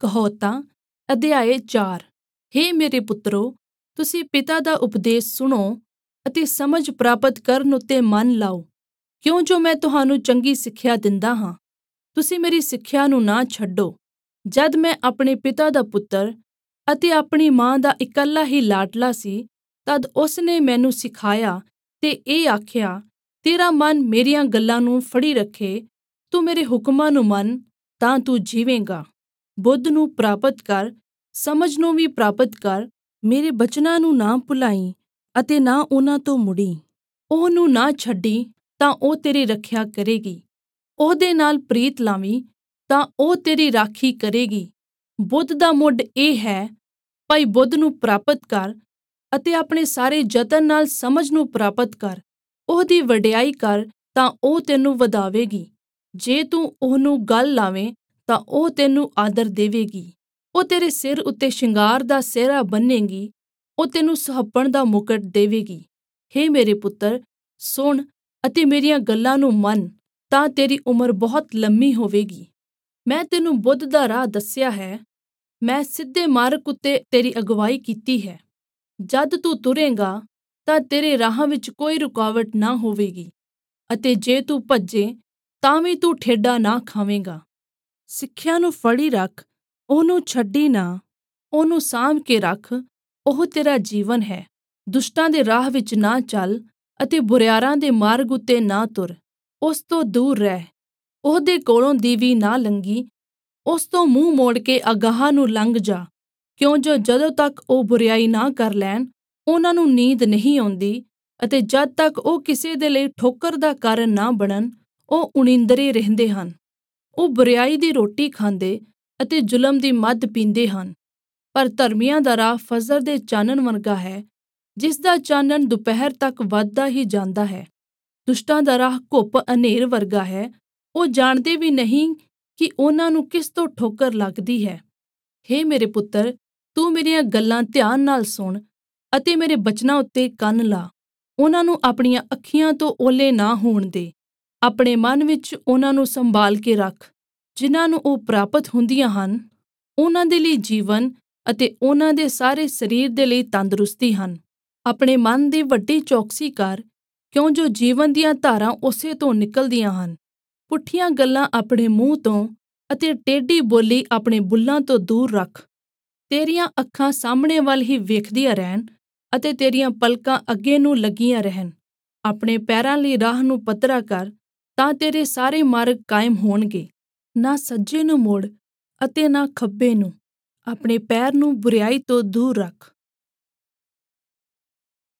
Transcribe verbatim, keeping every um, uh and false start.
ਕਹਾਵਤਾਂ ਅਧਿਆਇ ਚਾਰ। ਹੇ ਮੇਰੇ ਪੁੱਤਰੋ, ਤੁਸੀਂ ਪਿਤਾ ਦਾ ਉਪਦੇਸ਼ ਸੁਣੋ ਅਤੇ ਸਮਝ ਪ੍ਰਾਪਤ ਕਰਨ ਉੱਤੇ ਮਨ ਲਾਓ, ਕਿਉਂ ਜੋ ਮੈਂ ਤੁਹਾਨੂੰ ਚੰਗੀ ਸਿੱਖਿਆ ਦਿੰਦਾ ਹਾਂ। ਤੁਸੀਂ ਮੇਰੀ ਸਿੱਖਿਆ ਨੂੰ ਨਾ ਛੱਡੋ। ਜਦ ਮੈਂ ਆਪਣੇ ਪਿਤਾ ਦਾ ਪੁੱਤਰ ਅਤੇ ਆਪਣੀ ਮਾਂ ਦਾ ਇਕੱਲਾ ਹੀ ਲਾਡਲਾ ਸੀ, ਤਦ ਉਸ ਨੇ ਮੈਨੂੰ ਸਿਖਾਇਆ ਤੇ ਇਹ ਆਖਿਆ, ਤੇਰਾ ਮਨ ਮੇਰੀਆਂ ਗੱਲਾਂ ਨੂੰ ਫੜੀ ਰੱਖੇ, ਤੂੰ ਮੇਰੇ ਹੁਕਮਾਂ ਨੂੰ ਮੰਨ ਤਾਂ ਤੂੰ ਜੀਵੇਂਗਾ। ਬੁੱਧ ਨੂੰ ਪ੍ਰਾਪਤ ਕਰ, ਸਮਝ ਨੂੰ ਵੀ ਪ੍ਰਾਪਤ ਕਰ। ਮੇਰੇ ਬਚਨਾਂ ਨੂੰ ਨਾ ਭੁਲਾਈ ਅਤੇ ਨਾ ਉਹਨਾਂ ਤੋਂ ਮੁੜੀ। ਉਹਨੂੰ ਨਾ ਛੱਡੀ ਤਾਂ ਉਹ ਤੇਰੀ ਰੱਖਿਆ ਕਰੇਗੀ। ਉਹਦੇ ਨਾਲ ਪ੍ਰੀਤ ਲਾਵੀਂ ਤਾਂ ਉਹ ਤੇਰੀ ਰਾਖੀ ਕਰੇਗੀ। ਬੁੱਧ ਦਾ ਮੁੱਢ ਇਹ ਹੈ, ਭਾਈ ਬੁੱਧ ਨੂੰ ਪ੍ਰਾਪਤ ਕਰ ਅਤੇ ਆਪਣੇ ਸਾਰੇ ਯਤਨ ਨਾਲ ਸਮਝ ਨੂੰ ਪ੍ਰਾਪਤ ਕਰ। ਉਹਦੀ ਵਡਿਆਈ ਕਰ ਤਾਂ ਉਹ ਤੈਨੂੰ ਵਧਾਵੇਗੀ। ਜੇ ਤੂੰ ਉਹਨੂੰ ਗਲ ਲਾਵੇਂ ਤਾਂ ਉਹ ਤੈਨੂੰ ਆਦਰ ਦੇਵੇਗੀ। ਉਹ ਤੇਰੇ ਸਿਰ ਉੱਤੇ ਸ਼ਿੰਗਾਰ ਦਾ ਸਿਹਰਾ ਬੰਨ੍ਹੇਗੀ, ਉਹ ਤੈਨੂੰ ਸੁਹੱਪਣ ਦਾ ਮੁਕਟ ਦੇਵੇਗੀ। ਹੇ ਮੇਰੇ ਪੁੱਤਰ, ਸੁਣ ਅਤੇ ਮੇਰੀਆਂ ਗੱਲਾਂ ਨੂੰ ਮੰਨ, ਤਾਂ ਤੇਰੀ ਉਮਰ ਬਹੁਤ ਲੰਮੀ ਹੋਵੇਗੀ। ਮੈਂ ਤੈਨੂੰ ਬੁੱਧ ਦਾ ਰਾਹ ਦੱਸਿਆ ਹੈ, ਮੈਂ ਸਿੱਧੇ ਮਾਰਗ ਉੱਤੇ ਤੇਰੀ ਅਗਵਾਈ ਕੀਤੀ ਹੈ। ਜਦ ਤੂੰ ਤੁਰੇਂਗਾ ਤਾਂ ਤੇਰੇ ਰਾਹਾਂ ਵਿੱਚ ਕੋਈ ਰੁਕਾਵਟ ਨਾ ਹੋਵੇਗੀ, ਅਤੇ ਜੇ ਤੂੰ ਭੱਜੇ ਤਾਂ ਵੀ ਤੂੰ ਠੇਡਾ ਨਾ ਖਾਵੇਂਗਾ। ਸਿੱਖਿਆ ਨੂੰ ਫੜੀ ਰੱਖ, ਉਹਨੂੰ ਛੱਡੀ ਨਾ, ਉਹਨੂੰ ਸਾਂਭ ਕੇ ਰੱਖ, ਉਹ ਤੇਰਾ ਜੀਵਨ ਹੈ। ਦੁਸ਼ਟਾਂ ਦੇ ਰਾਹ ਵਿੱਚ ਨਾ ਚੱਲ ਅਤੇ ਬੁਰਿਆਰਾਂ ਦੇ ਮਾਰਗ ਉੱਤੇ ਨਾ ਤੁਰ। ਉਸ ਤੋਂ ਦੂਰ ਰਹਿ, ਉਹਦੇ ਕੋਲੋਂ ਦੀ ਵੀ ਨਾ ਲੰਘੀ। ਉਸ ਤੋਂ ਮੂੰਹ ਮੋੜ ਕੇ ਅਗਾਂਹ ਨੂੰ ਲੰਘ ਜਾ, ਕਿਉਂ ਜੋ ਜਦੋਂ ਤੱਕ ਉਹ ਬੁਰਿਆਈ ਨਾ ਕਰ ਲੈਣ, ਉਹਨਾਂ ਨੂੰ ਨੀਂਦ ਨਹੀਂ ਆਉਂਦੀ, ਅਤੇ ਜਦ ਤੱਕ ਉਹ ਕਿਸੇ ਦੇ ਲਈ ਠੋਕਰ ਦਾ ਕਾਰਨ ਨਾ ਬਣਨ, ਉਹ ਉਣੀਂਦਰੇ ਰਹਿੰਦੇ ਹਨ। ਉਹ ਬੁਰਿਆਈ ਦੀ ਰੋਟੀ ਖਾਂਦੇ ਅਤੇ ਜ਼ੁਲਮ ਦੀ ਮਦ ਪੀਂਦੇ ਹਨ। ਪਰ ਧਰਮੀਆਂ ਦਾ ਰਾਹ ਫਜਰ ਦੇ ਚਾਨਣ ਵਰਗਾ ਹੈ, ਜਿਸ ਦਾ ਚਾਨਣ ਦੁਪਹਿਰ ਤੱਕ ਵੱਧਦਾ ਹੀ ਜਾਂਦਾ ਹੈ। ਦੁਸ਼ਟਾਂ ਦਾ ਰਾਹ ਘੁੱਪ ਹਨੇਰ ਵਰਗਾ ਹੈ, ਉਹ ਜਾਣਦੇ ਵੀ ਨਹੀਂ ਕਿ ਉਹਨਾਂ ਨੂੰ ਕਿਸ ਤੋਂ ਠੋਕਰ ਲੱਗਦੀ ਹੈ। ਹੇ ਮੇਰੇ ਪੁੱਤਰ, ਤੂੰ ਮੇਰੀਆਂ ਗੱਲਾਂ ਧਿਆਨ ਨਾਲ ਸੁਣ ਅਤੇ ਮੇਰੇ ਬਚਨਾਂ ਉੱਤੇ ਕੰਨ ਲਾ। ਉਹਨਾਂ ਨੂੰ ਆਪਣੀਆਂ ਅੱਖੀਆਂ ਤੋਂ ਓਹਲੇ ਨਾ ਹੋਣ ਦੇ। ਆਪਣੇ ਮਨ ਵਿੱਚ ਉਹਨਾਂ ਨੂੰ ਸੰਭਾਲ ਕੇ ਰੱਖ। ਜਿਨ੍ਹਾਂ ਨੂੰ ਉਹ ਪ੍ਰਾਪਤ ਹੁੰਦੀਆਂ ਹਨ, ਉਹਨਾਂ ਦੇ ਲਈ ਜੀਵਨ ਅਤੇ ਉਹਨਾਂ ਦੇ ਸਾਰੇ ਸਰੀਰ ਦੇ ਲਈ ਤੰਦਰੁਸਤੀ ਹਨ। ਆਪਣੇ ਮਨ ਦੀ ਵੱਡੀ ਚੌਕਸੀ ਕਰ, ਕਿਉਂ ਜੋ ਜੀਵਨ ਦੀਆਂ ਧਾਰਾਂ ਉਸੇ ਤੋਂ ਨਿਕਲਦੀਆਂ ਹਨ। ਪੁੱਠੀਆਂ ਗੱਲਾਂ ਆਪਣੇ ਮੂੰਹ ਤੋਂ ਅਤੇ ਟੇਢੀ ਬੋਲੀ ਆਪਣੇ ਬੁੱਲ੍ਹਾਂ ਤੋਂ ਦੂਰ ਰੱਖ। ਤੇਰੀਆਂ ਅੱਖਾਂ ਸਾਹਮਣੇ ਵੱਲ ਹੀ ਵੇਖਦੀਆਂ ਰਹਿਣ ਅਤੇ ਤੇਰੀਆਂ ਪਲਕਾਂ ਅੱਗੇ ਨੂੰ ਲੱਗੀਆਂ ਰਹਿਣ। ਆਪਣੇ ਪੈਰਾਂ ਲਈ ਰਾਹ ਨੂੰ ਪੱਧਰਾ ਕਰ, ਤਾਂ ਤੇਰੇ ਸਾਰੇ ਮਾਰਗ ਕਾਇਮ ਹੋਣਗੇ। ਨਾ ਸੱਜੇ ਨੂੰ ਮੁੜ ਅਤੇ ਨਾ ਖੱਬੇ ਨੂੰ। ਆਪਣੇ ਪੈਰ ਨੂੰ ਬੁਰਿਆਈ ਤੋਂ ਦੂਰ ਰੱਖ।